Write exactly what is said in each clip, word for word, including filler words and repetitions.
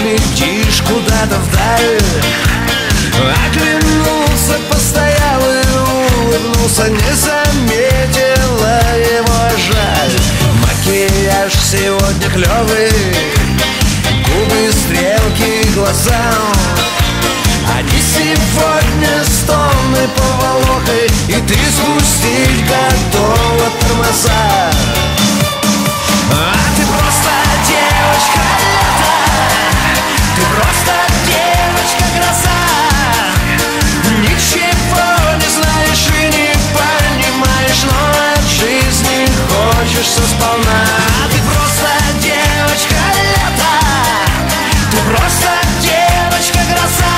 летишь куда-то вдаль. Оглянулся, постоял и улыбнулся, не заметила его жаль. Макияж сегодня клёвый, губы, стрелки, глаза. Они сегодня стоны поволокой, и ты спустить готова тормоза. А ты просто девочка лета, ты просто девочка-гроза. Ничего не знаешь и не понимаешь, но от жизни хочешь все сполна. А ты просто девочка лета, ты просто девочка-гроза.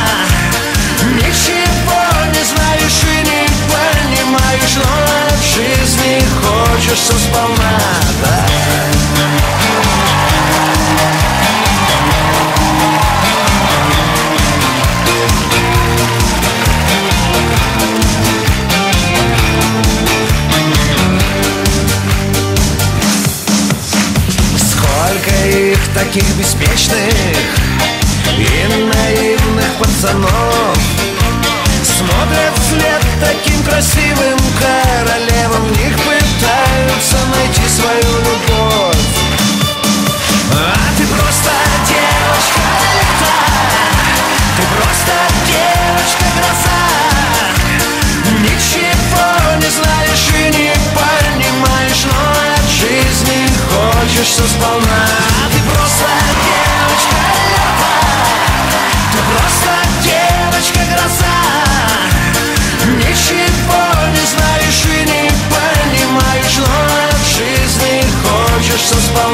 Ничего не знаешь и не понимаешь, но от жизни хочешь все сполна, да. Таких беспечных и наивных пацанов смотрят вслед таким красивым королевам. В них пытаются найти свою любовь. А ты просто девочка лета, ты просто девочка-гроза. Ничего не знаешь и не понимаешь, но от жизни хочешь все сполна. А ты просто девочка лета, ты просто девочка-гроза. Ничего не знаешь и не понимаешь, но от жизни хочешь все сполна.